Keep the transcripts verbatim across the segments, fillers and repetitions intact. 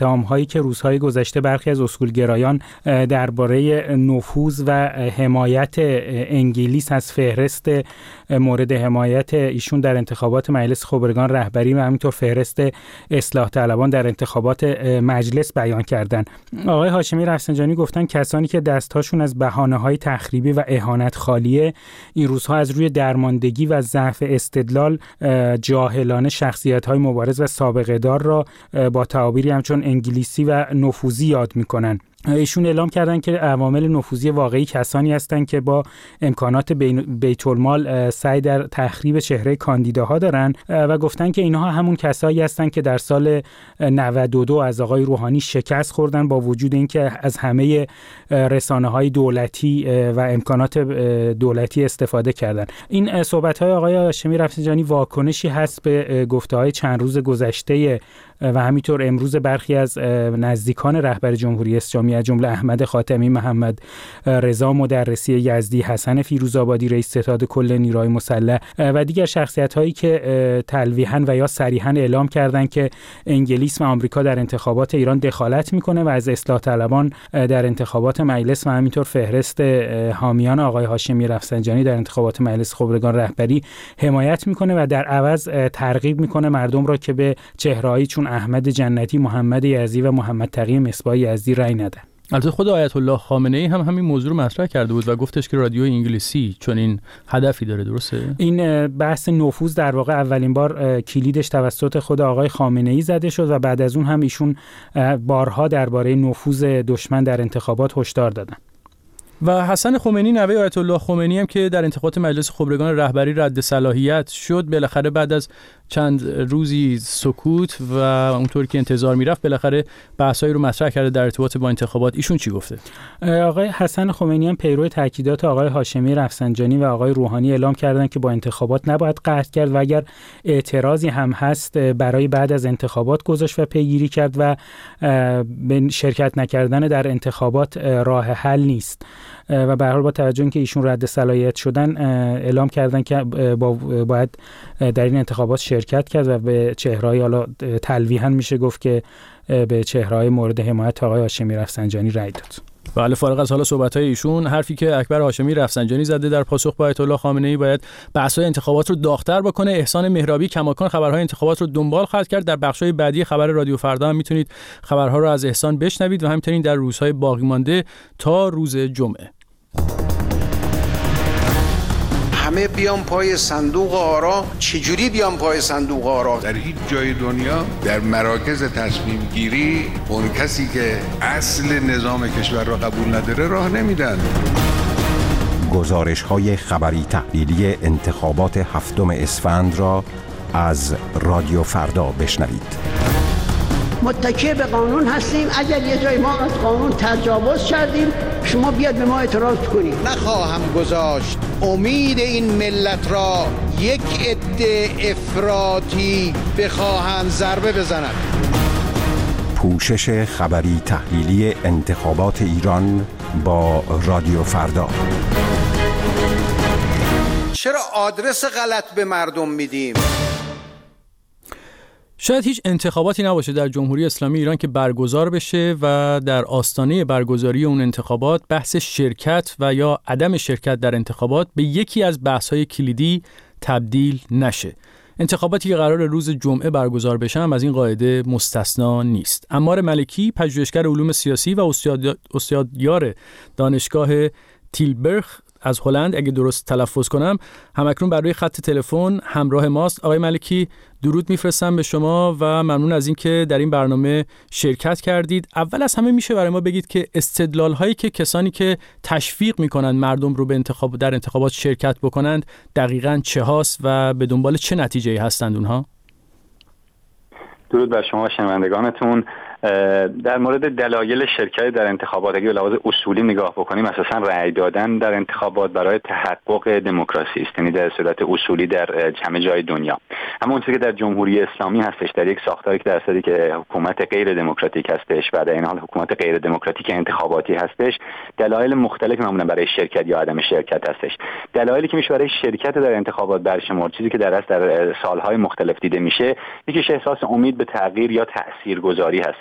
اتهام‌هایی که روزهای گذشته برخی از اصولگرایان درباره نفوذ و حمایت انگلیس از فهرست مورد حمایت ایشون در انتخابات مجلس خبرگان رهبری و همینطور فهرست اصلاح طلبان در انتخابات مجلس بیان کردن. آقای هاشمی رفسنجانی گفتن کسانی که دستهاشون از بهانه‌های تخریبی و اهانت خالیه این روزها از روی درماندگی و ضعف استدلال جاهلانه شخصیت‌های مبارز و سابقه دار را با تعابیری همچون انگلیسی و نفوذی یاد می‌کنن. ایشون اعلام کردن که عوامل نفوذی واقعی کسانی هستند که با امکانات بیت المال سعی در تخریب چهره کاندیداها دارن و گفتن که اینها همون کسایی هستند که در سال نود و دو از آقای روحانی شکست خوردن با وجود اینکه از همه رسانه‌های دولتی و امکانات دولتی استفاده کردن. این صحبت‌های آقای هاشمی رفسنجانی واکنشی هست به گفته‌های چند روز گذشته و همینطور امروز برخی از نزدیکان رهبر جمهوری اسلامی از جمله احمد خاتمی، محمد رضا مدرسی یزدی، حسن فیروزآبادی رئیس ستاد کل نیروهای مسلح و دیگر شخصیت‌هایی که تلویحاً و یا صریحاً اعلام کردند که انگلیس و آمریکا در انتخابات ایران دخالت میکنه و از اصلاح طلبان در انتخابات مجلس و همینطور فهرست حامیان آقای هاشمی رفسنجانی در انتخابات مجلس خبرگان رهبری حمایت میکنه و در عوض ترغیب میکنه مردم را که به چهره‌هایی چون احمد جنتی، محمد یزدی و محمد تقی مصباح یزدی رأی ندن. البته خود آیت الله خامنه‌ای هم همین موضوع رو مطرح کرده بود و گفتش که رادیو انگلیسی چون این هدفی داره. درسته؟ این بحث نفوذ در واقع اولین بار کلیدش توسط خود آقای خامنه‌ای زده شد و بعد از اون هم ایشون بارها درباره نفوذ دشمن در انتخابات هشدار دادن. و حسن خمینی نوه آیت الله خمینی هم که در انتخابات مجلس خبرگان رهبری رد صلاحیت شد، بالاخره بعد از چند روزی سکوت و اونطوری که انتظار میرفت بالاخره بحثایی رو مطرح کرده در ارتباط با انتخابات. ایشون چی گفته؟ آقای حسن خمینی هم پیرو تاکیدات آقای هاشمی رفسنجانی و آقای روحانی اعلام کردن که با انتخابات نباید قهر کرد و اگر اعتراضی هم هست برای بعد از انتخابات گذاشت و پیگیری کرد و به شرکت نکردن در انتخابات راه حل نیست. و به هر حال با توجه اینکه ایشون رد صلاحیت شدن اعلام کردن که با باید در این انتخابات شرکت کرد و به چهره‌های حالا تلویحاً میشه گفت که به چهره‌های مورد حمایت آقای هاشمی رفسنجانی رأی داد. بله، فارغ از حالا صحبت‌های ایشون، حرفی که اکبر هاشمی رفسنجانی زده در پاسخ به آیت الله خامنه‌ای باید بحث‌های انتخابات رو داغ‌تر بکنه. احسان مهرابی کماکان خبرهای انتخابات رو دنبال خواهد کرد. در بخش‌های بعدی خبر رادیو فردا هم میتونید خبرها رو از احسان بشنوید و همچنین در روزهای باقی مانده تا روز جمعه. همه بیان پای صندوق آرا. چجوری بیان پای صندوق آرا؟ در هیچ جای دنیا در مراکز تصمیم گیری اون کسی که اصل نظام کشور را قبول نداره راه نمیدن. گزارش های خبری تحلیلی انتخابات هفتم اسفند را از رادیو فردا بشنوید. متکی به قانون هستیم. اگر یه جای ما از قانون تجاوز کردیم شما بیاد به ما اعتراض کنید. نخواهم گذاشت امید این ملت را یک عده افراطی بخواهند ضربه بزنند. پوشش خبری تحلیلی انتخابات ایران با رادیو فردا. چرا آدرس غلط به مردم میدیم؟ شاید هیچ انتخاباتی نباشه در جمهوری اسلامی ایران که برگزار بشه و در آستانه برگزاری اون انتخابات بحث شرکت و یا عدم شرکت در انتخابات به یکی از بحث‌های کلیدی تبدیل نشه. انتخاباتی که قرار روز جمعه برگزار بشه هم از این قاعده مستثنا نیست. عمار ملکی، پژوهشگر علوم سیاسی و استادیار دانشگاه تیلبرگ از هلند، اگه درست تلفظ کنم، همکنون بر روی خط تلفن همراه ماست. آقای ملکی، درود میفرستم به شما و ممنون از اینکه در این برنامه شرکت کردید. اول از همه میشه برای ما بگید که استدلال هایی که کسانی که تشویق میکنن مردم رو به انتخاب در انتخابات شرکت بکنند دقیقاً چه هاست و به دنبال چه نتیجه‌ای هستند اونها؟ درود بر شما شنوندگانتون. در مورد دلایل شرکت در انتخابات اگه به لحاظ اصولی نگاه بکنیم، اساساً رأی دادن در انتخابات برای تحقق دموکراسی است، یعنی در صورت اصولی در همه جای دنیا. اما اون چیزی که در جمهوری اسلامی هستش، در یک ساختاری که در صورتی که حکومت غیر دموکراتیک هستش و در این حال حکومت غیر دموکراتیک انتخاباتی هستش، دلایل مختلفی معمولاً برای شرکت یا عدم شرکت هستش. دلایلی که میشه برای شرکت در انتخابات برشمرد، چیزی که در اصل در سالهای مختلف دیده میشه، یکیش احساس امید به تغییر یا تاثیرگذاری هستش.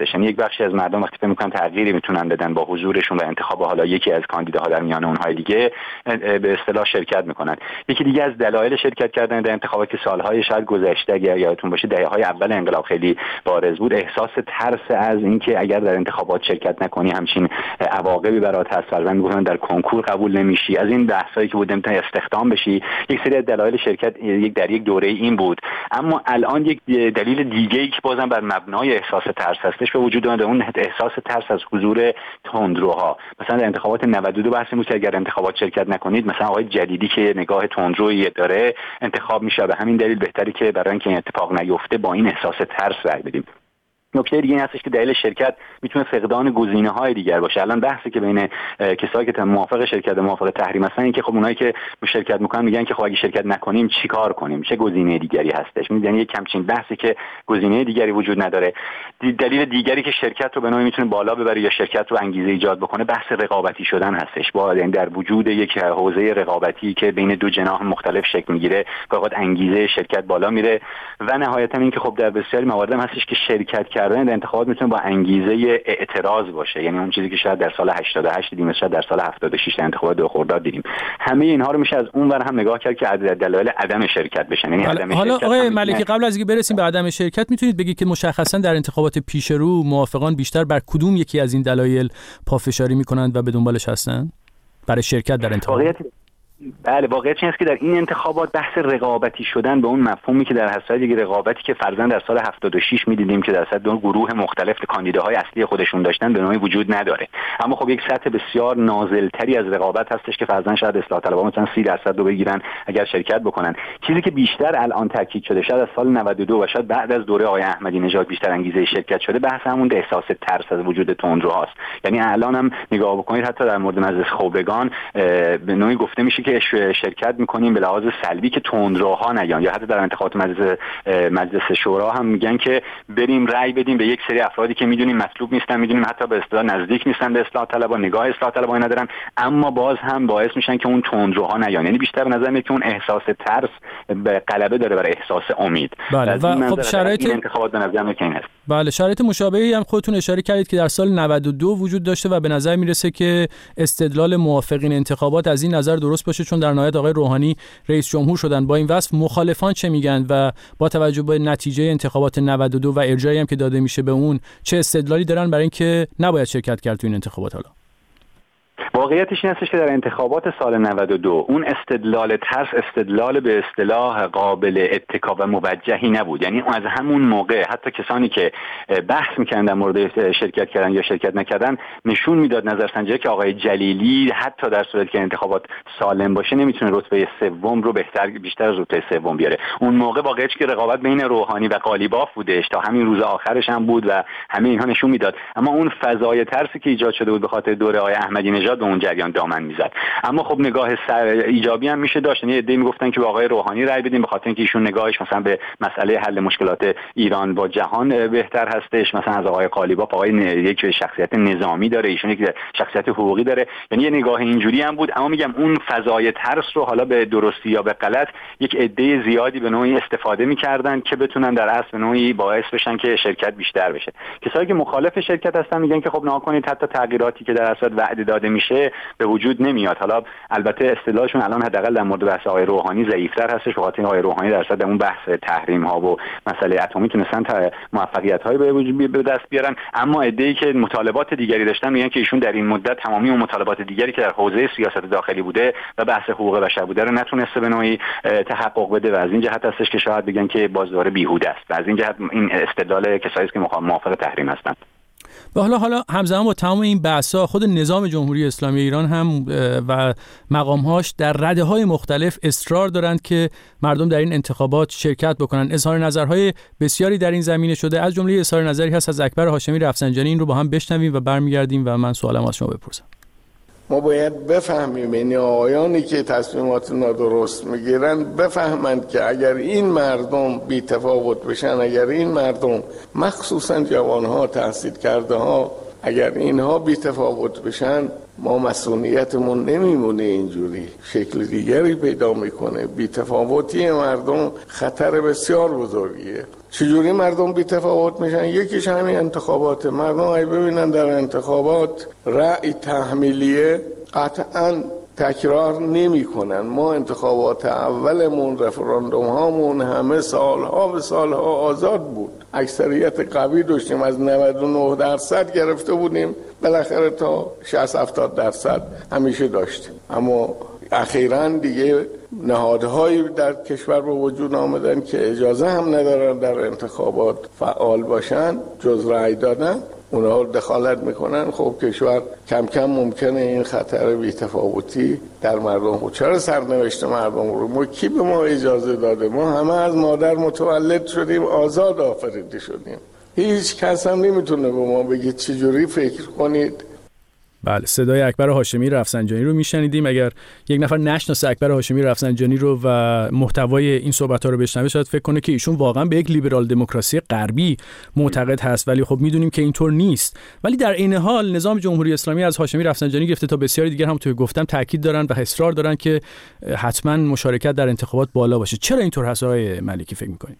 بشن. یک بخشی از مردم وقتی فکر می‌کنن تغییری میتونن بدن با حضورشون و انتخاب حالا یکی از کاندیداها در میان اونهای دیگه به اصطلاح شرکت میکنن. یکی دیگه از دلایل شرکت کردن در انتخابات که سالهای شاید گذشته اگر یادتون باشه دهه‌های اول انقلاب خیلی بارز بود، احساس ترس از اینکه اگر در انتخابات شرکت نکنی همچین عواقبی برات هست، فرضاً میگفتن در کنکور قبول نمیشی، از این بحثایی که بود نمیتونی استخدام بشی. یک سری از دلایل شرکت یک در یک دوره این بود. اما الان یک دلیل دیگه‌ای که بازم بر مبنای احساس ترس هستش به وجود اومده، اون احساس ترس از حضور تندروها. مثلا در انتخابات نود و دو بحث بود که اگر انتخابات شرکت نکنید مثلا آقای جدیدی که نگاه تندرویی داره انتخاب میشه. به همین دلیل بهتره که برای اینکه این اتفاق نیفته با این احساس ترس رای بدیم. نکته دیگه این هستش که دلیل شرکت میتونه فقدان گزینه‌های دیگر باشه. الان بحثی که بین کسایی که موافق شرکت و موافق تحریم هستن این که خب اونایی که شرکت میکنن میگن که خب اگه شرکت نکنیم چیکار کنیم، چه گزینه دیگری هستش. یعنی یک کمچین بحثی که گزینه دیگری وجود نداره. دلیل دیگری که شرکت رو به نوعی میتونه بالا ببره یا شرکت رو انگیزه ایجاد بکنه بحث رقابتی شدن هستش. با یعنی در وجود یک حوزه رقابتی که بین دو جناح مختلف شکل میگیره واقعا انگیزه شرکت بالا میره. و نهایتا این که خب در بسیاری موارد هم هستش که شرکت کردن در انتخابات میتونه با انگیزه اعتراض باشه. یعنی اون چیزی که شاید در سال هشتاد و هشت دیدیم، شاید در سال هفتاد و شش در انتخابات دو خرداد دیدیم. همه اینها رو میشه از اون ور هم نگاه کرد که دلایل عدم شرکت بشن. یعنی عدم حالا شرکت آقای ملکی قبل از اینکه برسیم به عدم شرکت میتونید بگید که مشخصا در انتخابات پیش رو موافقان بیشتر بر کدوم یکی از این دلایل پافشاری میکنند و به دنبالش هستند برای شرکت در انتخابات؟ بله، واقعیت این است که در این انتخابات بحث رقابتی شدن به اون مفهومی که در حسای دیگه رقابتی که فرضاً در سال هفتاد و شش می‌دیدیم که در سطح دو گروه مختلف کاندیداهای اصلی خودشون داشتن به نوعی وجود نداره. اما خب یک سطح بسیار نازل‌تری از رقابت هستش که فرضاً شاید اصلاح طلبها مثلا سی درصد رو بگیرن اگر شرکت بکنن. چیزی که بیشتر الان تاکید شده شاید از سال نود و دو و شاید بعد از دوره آقای احمدی نژاد بیشتر انگیزه شرکت شده بحث همون احساس ترس از وجود تندروهاست. یعنی الان هم نگاه بکنید حتی در مورد مجلس خبرگان به نوعی گفته میشه که شرکت میکنیم به لحاظ سلبی که تندروها نیان، یا حتی در انتخابات مجلس مجلس شورا هم میگن که بریم رأی بدیم به یک سری افرادی که میدونیم مطلوب نیستن، میدونیم حتی به اصطلاح نزدیک نیستن به اصلاح طلبها، نگاه اصلاح طلبها ندارن، اما باز هم باعث میشن که اون تندروها نیان. یعنی بیشتر به نظر میاد که اون احساس ترس به غلبه داره بر احساس امید. بله و خب شرایط این انتخابات به نظر میاد که این هست. بله شرایط مشابهی هم خودتون اشاره کردید که در سال نود و دو وجود داشته و به نظر میرسه که استدلال موافقین انتخابات از این نظر درست باشه، چون در نهایت آقای روحانی رئیس جمهور شدن. با این وصف مخالفان چه میگن و با توجه به نتیجه انتخابات نود و دو و ارجاعی هم که داده میشه به اون چه استدلالی دارن برای اینکه نباید شرکت کرد تو این انتخابات؟ حالا واقعیتش این هستش که در انتخابات سال نود و دو اون استدلال ترس استدلال به اصطلاح قابل اتکا و موجهی نبود. یعنی از همون موقع حتی کسانی که بحث می‌کردن در مورد شرکت کردن یا شرکت نکردن نشون میداد نظرسنجی که آقای جلیلی حتی در صورتی که انتخابات سالم باشه نمیتونه رتبه سوم رو بهتر بیشتر از رتبه سوم بیاره. اون موقع واقعیتش که رقابت بین روحانی و قالیباف بودش تا همین روز آخرش هم بود و همه اینها نشون میداد. اما اون فضای ترسی که ایجاد شده بود به خاطر دوره آقای احمدی نژاد به اون جریان دامن میزد. اما خب نگاه سر ایجابی هم میشه داشت. یعنی ایده میگفتن که به آقای روحانی رأی بدیم به خاطر اینکه ایشون نگاهش مثلا به مسئله حل مشکلات ایران با جهان بهتر هستش. مثلا از آقای قالیباف آقای یک شخصیت نظامی داره، ایشون یک شخصیت حقوقی داره. یعنی یه نگاه اینجوری هم بود. اما میگم اون فضای ترس رو حالا به درستی یا به غلط یک عده زیادی به نوعی استفاده میکردن که بتونن در اصل به نوعی باعث بشن که شرکت بیشتر بشه. کسایی که مخالف شرکت هستن میگن که خب نگاه کنید حتی تغییراتی که در اصل وعده داده میشه به وجود نمیاد. حالا البته اصطلاحشون الان حداقل در مورد بحث آقای روحانی ضعیف‌تر هستش، به خاطر آقای روحانی در اصل اون بحث تحریم ها و مسئله اتمی تونستن تا موفقیت های به وجود به دست بیارن. اما عده‌ای که مطالبات دیگری داشتن میگن که ایشون در این مدت تمامی اون مطالبات دیگری که در حوزه سیاست داخلی بوده و بحث حقوق بشر بوده رو نتونسته به نوعی تحقق بده و از این جهت هستش که شاید بگن که بازدار بیهوده است. و از این جهت این استدلال کسایی است که موافق تحریم هستند. و حالا حالا همزمان با تمام این بحث‌ها خود نظام جمهوری اسلامی ایران هم و مقام‌هاش در رده‌های مختلف اصرار دارند که مردم در این انتخابات شرکت بکنن. اظهار نظرهای بسیاری در این زمینه شده، از جمله اظهار نظری هست از اکبر هاشمی رفسنجانی. این رو با هم بشنویم و برمیگردیم و من سوالم از شما بپرسم. ما باید بفهمیم این آقایانی که تصمیمات نادرست میگیرن بفهمند که اگر این مردم بی‌تفاوت بشن، اگر این مردم مخصوصا جوانها تحصیل کرده ها اگر اینها بی تفاوت بشن ما مسئولیتمون نمیمونه، اینجوری شکل دیگری پیدا میکنه. بی تفاوتی مردم خطر بسیار بزرگیه. چجوری مردم بی تفاوت میشن؟ یکیش همین انتخابات. مردم اگه ببینن در انتخابات رأی تحمیلیه قطعاً تکرار نمی کنن. ما انتخابات اولمون، رفراندوم هامون همه سالها به سالها آزاد بود، اکثریت قوی داشتیم، از نود و نه درصد گرفته بودیم بالاخره تا شصت هفتاد درصد همیشه داشتیم. اما اخیراً دیگه نهادهایی در کشور به وجود آمدن که اجازه هم ندارن در انتخابات فعال باشن جز رأی دادن، اونها دخالت میکنن. خب کشور کم کم ممکنه این خطر بی‌تفاوتی در مردم بود. چرا سرنوشت مردم رو ما کی به ما اجازه داده؟ ما همه از مادر متولد شدیم، آزاد آفریده شدیم. هیچ کس هم نمیتونه به ما بگه چجوری فکر کنید. بله، صدای اکبر هاشمی رفسنجانی رو میشنیدیم. اگر یک نفر نشناسه اکبر هاشمی رفسنجانی رو و محتوای این صحبت‌ها رو بشنوه شاید فکر کنه که ایشون واقعا به یک لیبرال دموکراسی غربی معتقد هست، ولی خب میدونیم که اینطور نیست. ولی در این حال نظام جمهوری اسلامی از هاشمی رفسنجانی گرفته تا بسیاری دیگر هم توی گفتم تاکید دارن و اصرار دارن که حتما مشارکت در انتخابات بالا باشه. چرا اینطور هست آقای ملکی فکر می‌کنید؟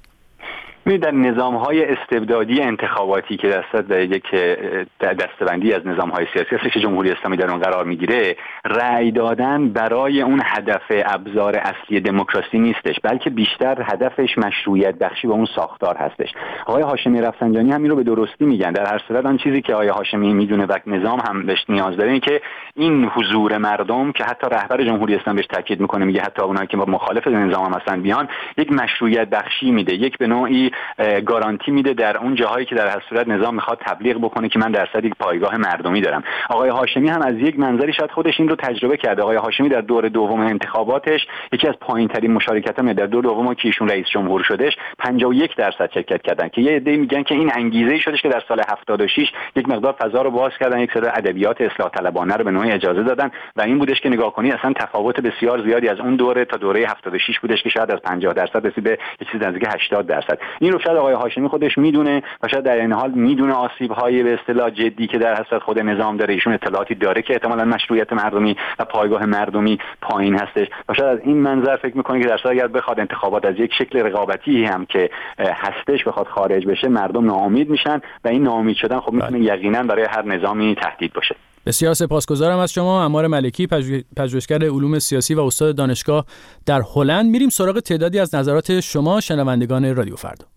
در نظام‌های استبدادی انتخاباتی که دست در یک دسته‌بندی از نظام‌های سیاسی هست که جمهوری اسلامی در اون قرار میگیره، رأی دادن برای اون هدف ابزار اصلی دموکراسی نیستش، بلکه بیشتر هدفش مشروعیت بخشی به اون ساختار هستش. آقای هاشمی رفسنجانی هم این رو به درستی میگن. در هر صورت آن چیزی که آقای هاشمی میدونه و نظام هم بهش نیاز داره اینه که این حضور مردم که حتی رهبر جمهوری اسلامی بهش تاکید میکنه، میگه حتی اونایی که مخالف نظام هستن بیان، یک مشروعیت بخشی میده، یک به نوعی گارانتی میده در اون جاهایی که در هر صورت نظام میخواد تبلیغ بکنه که من درصد یک پایگاه مردمی دارم. آقای هاشمی هم از یک منظری شاید خودش این رو تجربه کرده. آقای هاشمی در دور دوم انتخاباتش یکی از پایین‌ترین مشارکت هم در دور دوم که ایشون رئیس جمهور شدش پنجاه و یک درصد شرکت کردن که یه عده میگن که این انگیزه‌ای شدش که در سال هفتاد و شش یک مقدار فضا رو باز کردن، یک سری ادبیات اصلاح طلبانه رو به نوعی اجازه دادن و این بودش که نگاه کنی اصلا تفاوت بسیار زیادی از اون دوره تا دوره هفتاد و شش بودش که شاید از پنجاه درصد رسید به یه چیز نزدیک هشتاد درصد. این رو شاید آقای هاشمی خودش میدونه و شاید در این حال میدونه آسیب‌های به اصطلاح جدی که در حسرت خود نظام داره. ایشون اطلاعاتی داره که احتمالاً مشروعیت مردمی و پایگاه مردمی پایین هستش و شاید از این منظر فکر میکنه که در صورت اگر بخواد انتخابات از یک شکل رقابتی هم که هستش بخواد خارج بشه، مردم ناامید میشن و این ناامید شدن خب میتونه یقینا برای هر نظامی تهدید باشه. بسیار سپاسگزارم از شما عمار ملکی، پژوهشگر علوم سیاسی و استاد دانشگاه در هلند. میریم سراغ تعدادی از نظرات شما شنوندگان رادیو فردا.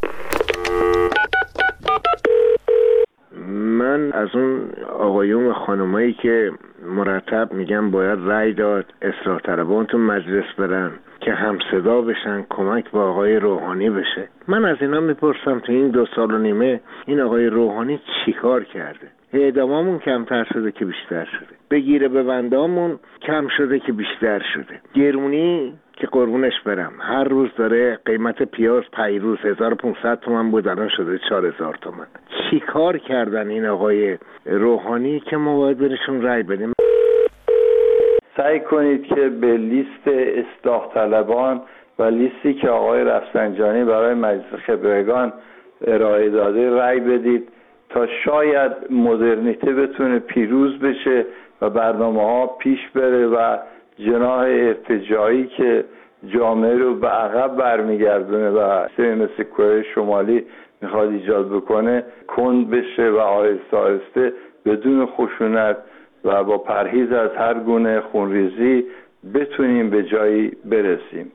من از اون آقایون و خانمایی که مرتب میگن باید رأی داد، اصلاح طلبان تو مجلس برن که هم صدا بشن، کمک به آقای روحانی بشه، من از اینا میپرسم تو این دو سال و نیمه این آقای روحانی چیکار کرده؟ اعدامامون کمتر شده که بیشتر شده، بگیره ببندامون کم شده که بیشتر شده، گرونی که قربونش برم هر روز داره قیمت پیاز پیروز هزار و پانصد تومان بود الان شده چهار هزار تومان. چی کار کردن این آقای روحانی که ما باید برشون رأی بدیم؟ سعی کنید که به لیست اصلاح طلبان و لیستی که آقای رفسنجانی برای مجلس خبرگان ارائه داده رأی بدید تا شاید مدرنیته بتونه پیروز بشه و برنامه ها پیش بره و جناح ارتجاعی که جامعه رو به عقب برمیگردونه و سیمی مثل کره شمالی میخواد ایجاد بکنه کند بشه و آهسته آهسته بدون خشونت و با پرهیز از هر گونه خونریزی بتونیم به جایی برسیم.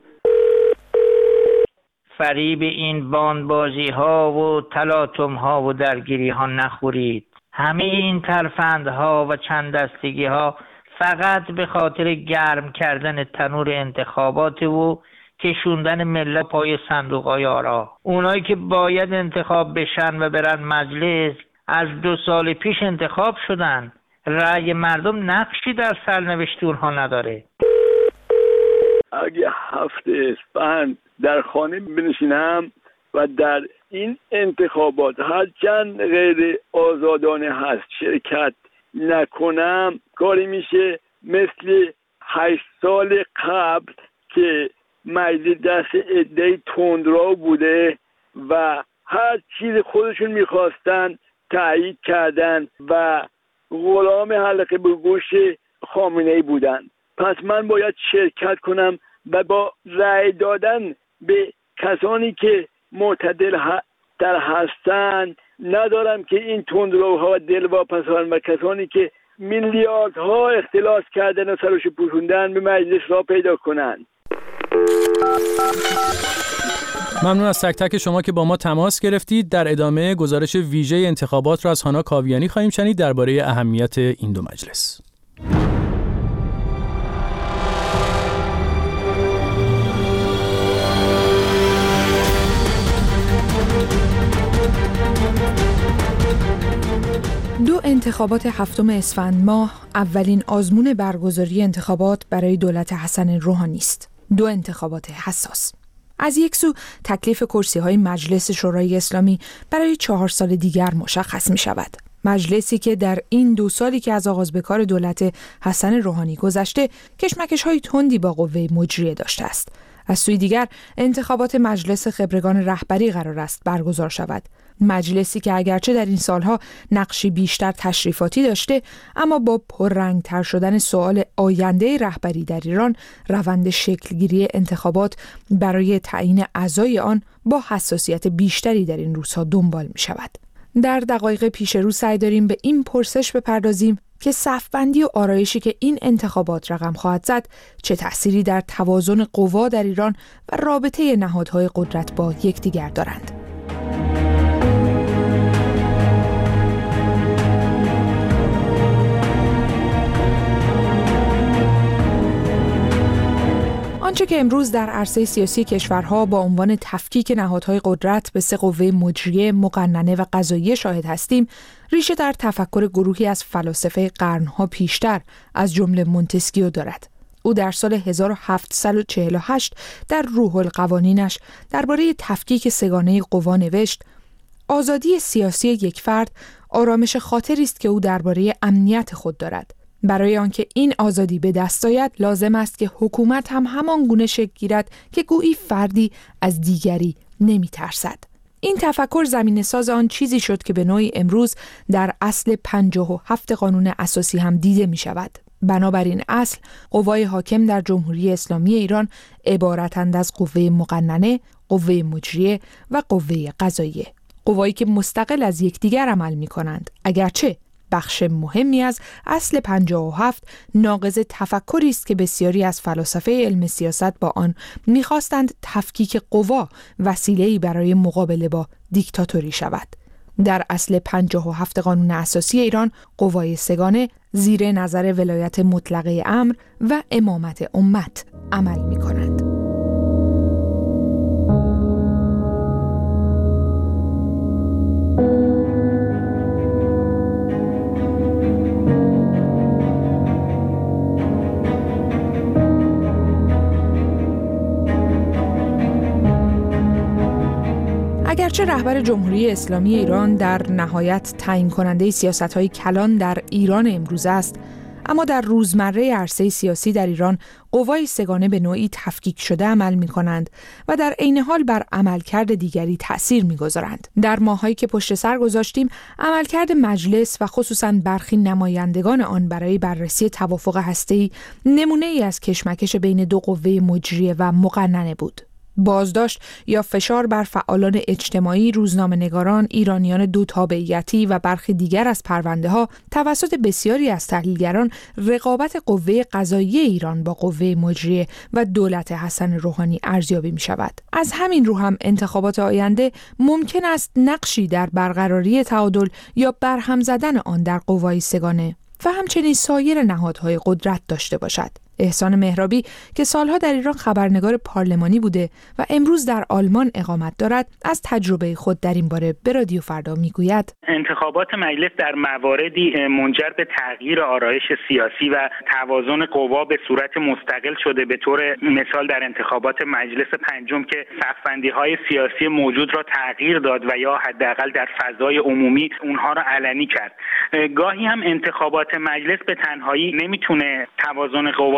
فریب این باندبازی ها و تلاطم ها و درگیری ها نخورید. همه این ترفندها و چند دستگی ها فقط به خاطر گرم کردن تنور انتخابات و کشوندن ملت پای صندوق های آرا. اونایی که باید انتخاب بشن و برن مجلس از دو سال پیش انتخاب شدن. رأی مردم نقشی در سرنوشت اونها نداره. اگه هفته اسفند در خانه بنشینم و در این انتخابات هرچند غیر آزادانه هست شرکت نکنم، کاری میشه مثل هشت سال قبل که مجلس دست عده‌ای تندرو بوده و هر چیز خودشون میخواستن تایید کردن و غلام حلقه به گوش خامنه‌ای بودن. پس من باید شرکت کنم و با رأی دادن به کسانی که معتدل تر هستند ندارم که این تندروها و دلواپسان و کسانی که میلیاردها اختلاس کردن و سرش پوشوندن به مجلس را پیدا کنند. ممنون از تک تک شما که با ما تماس گرفتید. در ادامه گزارش ویژه انتخابات را از هانا کاویانی خواهیم شنید درباره اهمیت این دو مجلس. دو انتخابات هفتم اسفند ماه اولین آزمون برگزاری انتخابات برای دولت حسن روحانی است. دو انتخابات حساس. از یک سو تکلیف کرسی‌های مجلس شورای اسلامی برای چهار سال دیگر مشخص می شود. مجلسی که در این دو سالی که از آغاز به کار دولت حسن روحانی گذشته کشمکش‌های تندی با قوه مجریه داشته است. از سوی دیگر انتخابات مجلس خبرگان رهبری قرار است برگزار شود. مجلسی که اگرچه در این سالها نقشی بیشتر تشریفاتی داشته، اما با پررنگ‌تر شدن سوال آینده رهبری در ایران، روند شکلگیری انتخابات برای تعیین اعضای آن با حساسیت بیشتری در این روزها دنبال می شود. در دقایق پیش رو سعی داریم به این پرسش بپردازیم که صف‌بندی و آرایشی که این انتخابات رقم خواهد زد چه تأثیری در توازن قوا در ایران و رابطه نهادهای قدرت با یکدیگر دارند. آنچه که امروز در عرصه سیاسی کشورها با عنوان تفکیک نهادهای قدرت به سه قوه مجریه، مقننه و قضاییه شاهد هستیم، ریشه در تفکر گروهی از فلاسفه قرنها پیشتر از جمله مونتسکیو دارد. او در سال هزار و هفتصد و چهل و هشت در روح القوانینش درباره تفکیک سگانه قوا نوشت: آزادی سیاسی یک فرد آرامش خاطری است که او درباره امنیت خود دارد. برای آنکه این آزادی به دست آید لازم است که حکومت هم همان گونه شکل گیرد که گویی فردی از دیگری نمی ترسد. این تفکر زمینه ساز آن چیزی شد که به نوعی امروز در اصل پنجاه و هفت قانون اساسی هم دیده می شود. بنابراین اصل، قوای حاکم در جمهوری اسلامی ایران عبارتند از قوه مقننه، قوه مجریه و قوه قضاییه. قوایی که مستقل از یکدیگر عمل می کنند، اگرچه بخش مهمی از اصل پنجاه و هفت ناقض تفکری است که بسیاری از فلاسفه علم سیاست با آن می‌خواستند تفکیک قوا وسیله‌ای برای مقابله با دیکتاتوری شود. در اصل پنجاه و هفت قانون اساسی ایران، قوای سگانه زیر نظر ولایت مطلقه امر و امامت امت عمل می‌کنند. اگرچه رهبر جمهوری اسلامی ایران در نهایت تعیین کننده سیاست‌های کلان در ایران امروز است، اما در روزمره عرصه سیاسی در ایران قوای سگانه به نوعی تفکیک شده عمل می‌کنند و در عین حال بر عملکرد دیگری تأثیر می‌گذارند. در ماهایی که پشت سر گذاشتیم، عملکرد مجلس و خصوصاً برخی نمایندگان آن برای بررسی توافق هسته‌ای نمونه‌ای از کشمکش بین دو قوه مجریه و مقننه بود. بازداشت یا فشار بر فعالان اجتماعی، روزنامه‌نگاران، ایرانیان دو تابعیتی و برخی دیگر از پرونده‌ها توسط بسیاری از تحلیلگران رقابت قوه قضاییه ایران با قوه مجریه و دولت حسن روحانی ارزیابی می‌شود. از همین رو هم انتخابات آینده ممکن است نقشی در برقراری تعادل یا برهم زدن آن در قوای سگانه و همچنین سایر نهادهای قدرت داشته باشد. احسان مهرابی که سالها در ایران خبرنگار پارلمانی بوده و امروز در آلمان اقامت دارد، از تجربه خود در این باره به رادیو فردا میگوید: انتخابات مجلس در مواردی منجر به تغییر آرایش سیاسی و توازن قوا به صورت مستقل شده. به طور مثال در انتخابات مجلس پنجم که صف‌بندی‌های سیاسی موجود را تغییر داد و یا حداقل در فضای عمومی اونها را علنی کرد. گاهی هم انتخابات مجلس به تنهایی نمیتونه توازن قوا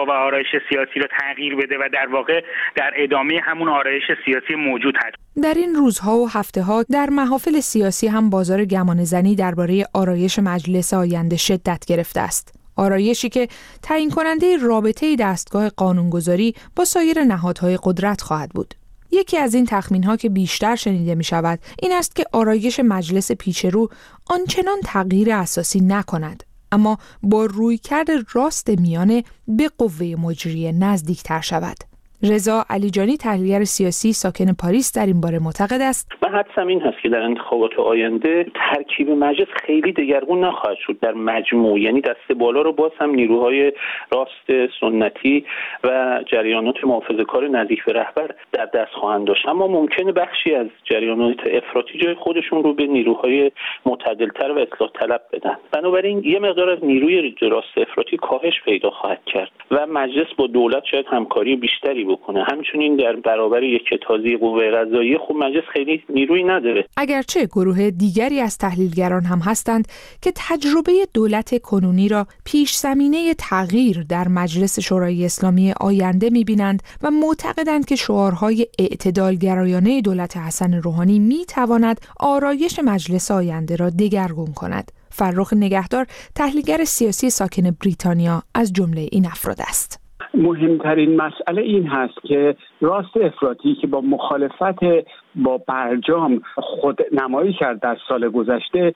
قوا و آرایش سیاسی رو تغییر بده و در واقع در ادامه همون آرایش سیاسی موجود هست. در این روزها و هفته‌ها در محافل سیاسی هم بازار گمانه‌زنی درباره آرایش مجلس آینده شدت گرفته است. آرایشی که تعیین کننده رابطه دستگاه قانونگذاری با سایر نهادهای قدرت خواهد بود. یکی از این تخمین‌ها که بیشتر شنیده می‌شود این است که آرایش مجلس پیشرو آنچنان تغییر اساسی نکند، اما با رویکرد راست میانه به قوه مجریه نزدیک‌تر شود. رضا علیجانی تحلیلگر سیاسی ساکن پاریس در این باره معتقد است. من حدسم این هست که در انتخابات آینده ترکیب مجلس خیلی دگرگون نخواهد شد در مجموع، یعنی دست بالا رو باز هم نیروهای راست سنتی و جریانات محافظه‌کار نزدیک به رهبر در دست خواهند داشت، اما ممکنه بخشی از جریانات افراطی جای خودشون رو به نیروهای معتدل‌تر و اصلاح طلب بدن. بنابراین یه مقدار از نیروی راست افراطی کاهش پیدا خواهد کرد و مجلس با دولت شاید همکاری بیشتری بکنه. همچنین در برابر یک کتازی قوه قضاییه خب مجلس خیلی نیروی نداره. اگرچه گروه دیگری از تحلیلگران هم هستند که تجربه دولت کنونی را پیش زمینه تغییر در مجلس شورای اسلامی آینده می‌بینند و معتقدند که شعارهای اعتدالگرایانه دولت حسن روحانی می‌تواند آرایش مجلس آینده را دگرگون کند. فرخ نگهدار تحلیلگر سیاسی ساکن بریتانیا از جمله این افراد است. مهمترین مسئله این هست که راست افراطی که با مخالفت با برجام خود نمایی کرد در سال گذشته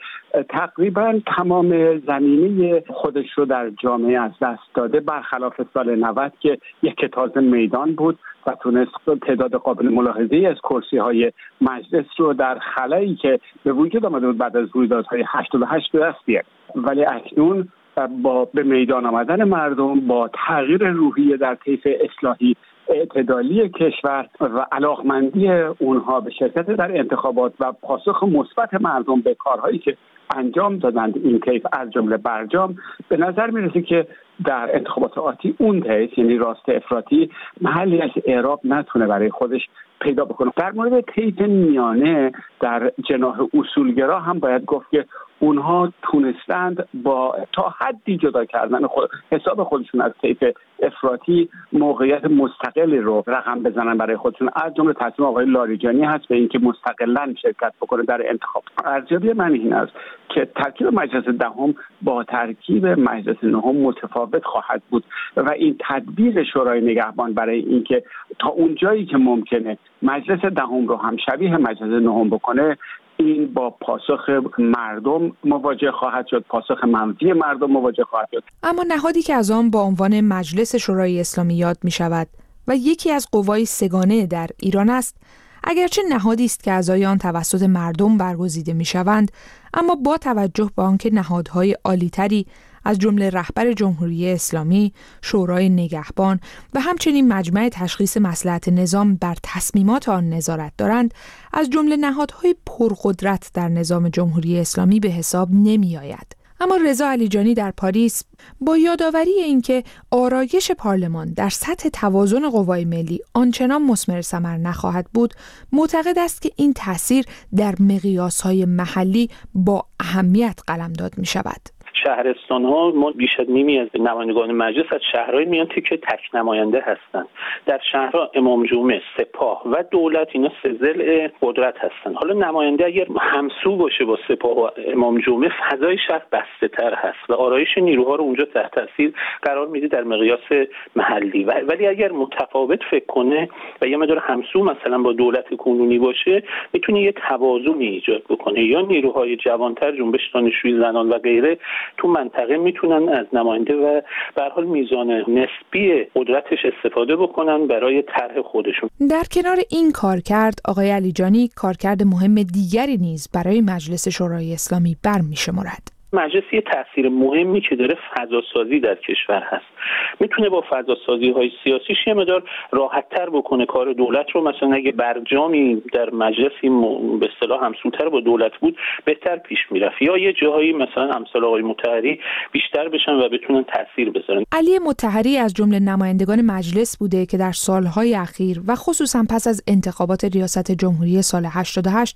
تقریبا تمام زمینه خودش رو در جامعه از دست داده، برخلاف سال نود که یک کتاز میدان بود و تونست تعداد قابل ملاحظه‌ای از کرسی‌های مجلس رو در خلایی که به وجود آمده بود بعد از رویدادهای هشتاد و هشت به دست بیاره. ولی اکنون با به میدان آمدن مردم، با تغییر روحیه در طیف اصلاحی اعتدالی کشور و علاقمندی اونها به شرکت در انتخابات و پاسخ مثبت مردم به کارهایی که انجام دادند این طیف از جمله برجام، به نظر میرسه که در انتخابات آتی اون طیف یعنی راست افراطی محلی از اعراب نتونه برای خودش پیدا بکنه. در مورد طیف میانه در جناح اصولگرا هم باید گفت که اونها تونستند با تا حدی جدا کردن خود حساب خودشون از طیف افراطی موقعیت مستقلی رو رقم بزنن برای خودشون. از جمله تصمیم آقای لاریجانی هست به اینکه مستقلاً شرکت بکنه در انتخاب. ارزیابی من این است که ترکیب مجلس دهم با ترکیب مجلس نهم متفاوت خواهد بود و این تدبیر شورای نگهبان برای اینکه تا اون جایی که ممکنه مجلس دهم رو هم شبیه مجلس نهم بکنه، این با پاسخ مردم مواجه خواهد شد، پاسخ منفی مردم مواجه خواهد شد. اما نهادی که از آن با عنوان مجلس شورای اسلامی یاد می شود و یکی از قوای سگانه در ایران است، اگرچه نهادی است که اعضای آن توسط مردم برگزیده می شوند، اما با توجه به آنکه نهادهای عالی‌تری از جمله رهبر جمهوری اسلامی، شورای نگهبان و همچنین مجمع تشخیص مصلحت نظام بر تصمیمات آن نظارت دارند، از جمله نهادهای پرقدرت در نظام جمهوری اسلامی به حساب نمی آید. اما رضا علیجانی در پاریس با یادآوری اینکه آرایش پارلمان در سطح توازن قوای ملی آنچنان مثمر ثمر نخواهد بود، معتقد است که این تأثیر در مقیاس‌های محلی با اهمیت قلمداد می شود. شهرستان ها ما بیش از نیمی از نمایندگان مجلس از شهرهای میان که تک نماینده هستند. در شهرها امام جمعه، سپاه و دولت اینا سه ضلع قدرت هستند. حالا نماینده اگر همسو باشه با سپاه و امام جمعه، فضای شهر بسته تر هست و آرایش نیروها رو اونجا تحت تاثیر قرار میده در مقیاس محلی. ولی اگر متفاوت فکر کنه و یه مقدار همسو مثلا با دولت کنونی باشه، میتونه یه توازنی ایجاد بکنه. یا نیروهای جوانتر، جنبش دانشجویی زنان و غیره تو منطقه میتونن از نماینده و به هر حال میزان نسبی قدرتش استفاده بکنن برای طرح خودشون. در کنار این کارکرد، آقای علیجانی کارکرد مهم دیگری نیز برای مجلس شورای اسلامی برمی‌شمارد. مجلس یه تاثیر مهمی که داره فضاسازی در کشور هست. میتونه با فضاسازی های سیاسیش یه مقدار راحت‌تر بکنه کار دولت رو. مثلا اگه برجامی در مجلسی به اصطلاح همسوتر با دولت بود، بهتر پیش میرفت، یا یه جاهایی مثلا امثال آقای مطهری بیشتر بشن و بتونن تاثیر بذارن. علی مطهری از جمله نمایندگان مجلس بوده که در سالهای اخیر و خصوصا پس از انتخابات ریاست جمهوری سال هشتاد و هشت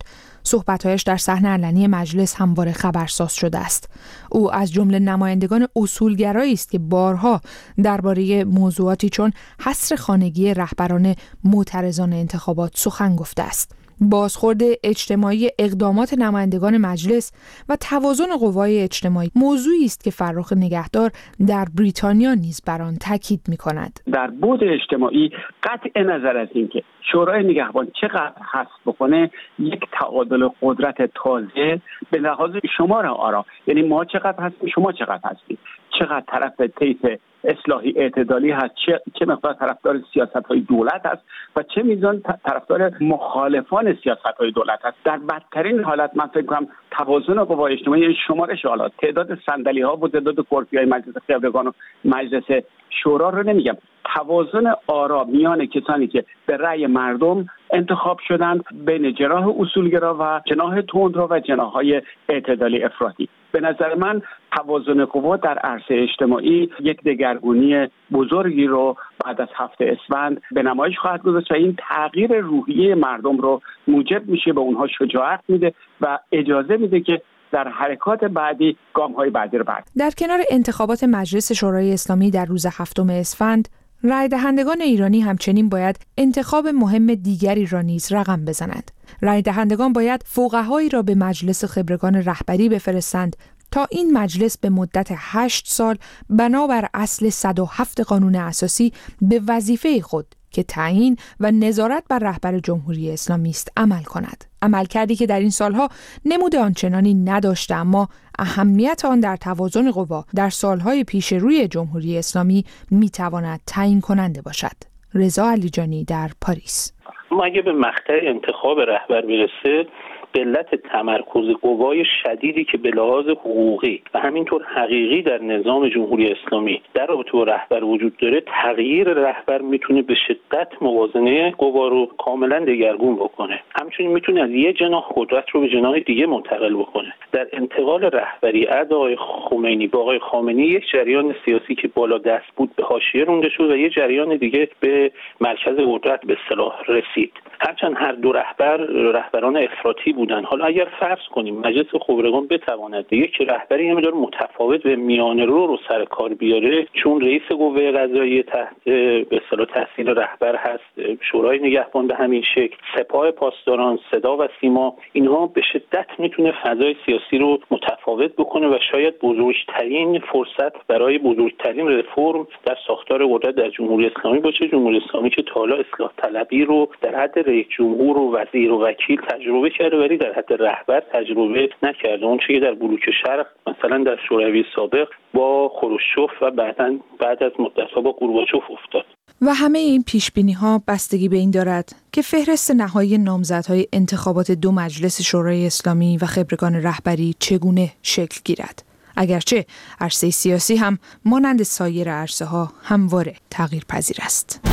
صحبت‌هایش در صحن علنی مجلس همواره خبرساز شده است. او از جمله نمایندگان اصولگرایی است که بارها درباره موضوعاتی چون حصر خانگی رهبران معترضان انتخابات سخن گفته است. بازخورد اجتماعی اقدامات نمایندگان مجلس و توازن قوای اجتماعی موضوعی است که فرخ نگهدار در بریتانیا نیز بر آن تاکید می‌کند. در بعد اجتماعی قطع نظر از اینکه شورای نگهبان چقدر حسب بکنه، یک تعادل قدرت تازه به لحاظ شمار آرا، یعنی ما چقدر هستیم، شما چقدر هستید، چقدر طرف طیف اصلاحی اعتدالی هست، چه, چه مقدار طرفدار سیاست‌های دولت هست و چه میزان طرفدار مخالفان سیاست‌های دولت هست. در بدترین حالت من فکر کنم توازن قوای اجتماعی، شمارش حالات، تعداد صندلی‌ها و تعداد کرسی‌های مجلس خبرگان و مجلس شورا رو نمیگم، توازن آرا میان کسانی که به رأی مردم انتخاب شدند بین جناح اصولگرا و جناح تندرو و جناح‌های اعتدالی افراطی، به نظر من توازن قوا در عرصه اجتماعی یک دگرگونی بزرگی رو بعد از هفته اسفند به نمایش خواهد گذاشت و این تغییر روحیه مردم رو موجب میشه، به اونها شجاعت میده و اجازه میده که در حرکات بعدی گام‌های بعدی رو بردارند. در کنار انتخابات مجلس شورای اسلامی در روز هفتم اسفند، رای دهندگان ایرانی همچنین باید انتخاب مهم دیگری را نیز رقم بزنند. رای دهندگان باید فقهایی را به مجلس خبرگان رهبری بفرستند تا این مجلس به مدت هشت سال بنابر اصل صد و هفت قانون اساسی به وظیفه خود که تعیین و نظارت بر رهبر جمهوری اسلامی است عمل کند. عملکردی که در این سالها نمود آنچنانی نداشته، اما اهمیت آن در توازن قوا در سالهای پیش روی جمهوری اسلامی میتواند تعیین کننده باشد. رضا علیجانی در پاریس. ما اگه به مقطع انتخاب رهبر برسه، به علت تمرکز قوای شدیدی که به لحاظ حقوقی و همینطور حقیقی در نظام جمهوری اسلامی در رابطه با رهبر وجود داره، تغییر رهبر میتونه به شدت موازنه قوا رو کاملا دگرگون بکنه. همچنین میتونه از یه جناح قدرت رو به جناح دیگه منتقل بکنه. در انتقال رهبری از آقای خمینی با آقای خامنه‌ای یک جریان سیاسی که بالا دست بود به حاشیه رونده شد و یه جریان دیگه به مرکز قدرت به اصطلاح رسید. هرچند هر دو رهبر رهبران افراطی بودن. حالا اگر فرض کنیم مجلس خبرگان بتواند یک رهبری هم داره متفاوت و میانه رو رو سر کار بیاره، چون رئیس قوه قضاییه تحت به اصطلاح تحصیل رهبر هست، شورای نگهبان به همین شکل، سپاه پاسداران، صدا و سیما، اینها به شدت میتونه فضای سیاسی رو متفاوت بکنه و شاید بزرگترین فرصت برای بزرگترین رفرم در ساختار قدرت در جمهوری اسلامی باشه. جمهوری اسلامی که تا حالا اصلاح طلبی رو در حد رئیس جمهور و وزیر و وکیل تجربه کرده ولی در حد رهبر تجربه نکرده. اون چیزی که در بلوک شرق مثلا در شوروی سابق با خروشچوف و بعداً بعد از مدت‌ها با گورباچوف افتاد. و همه این پیش‌بینی‌ها بستگی به این دارد که فهرست نهایی نامزدهای انتخابات دو مجلس شورای اسلامی و خبرگان رهبری چگونه شکل گیرد. اگرچه عرصه سیاسی هم مانند سایر عرصه‌ها همواره تغییر پذیر است.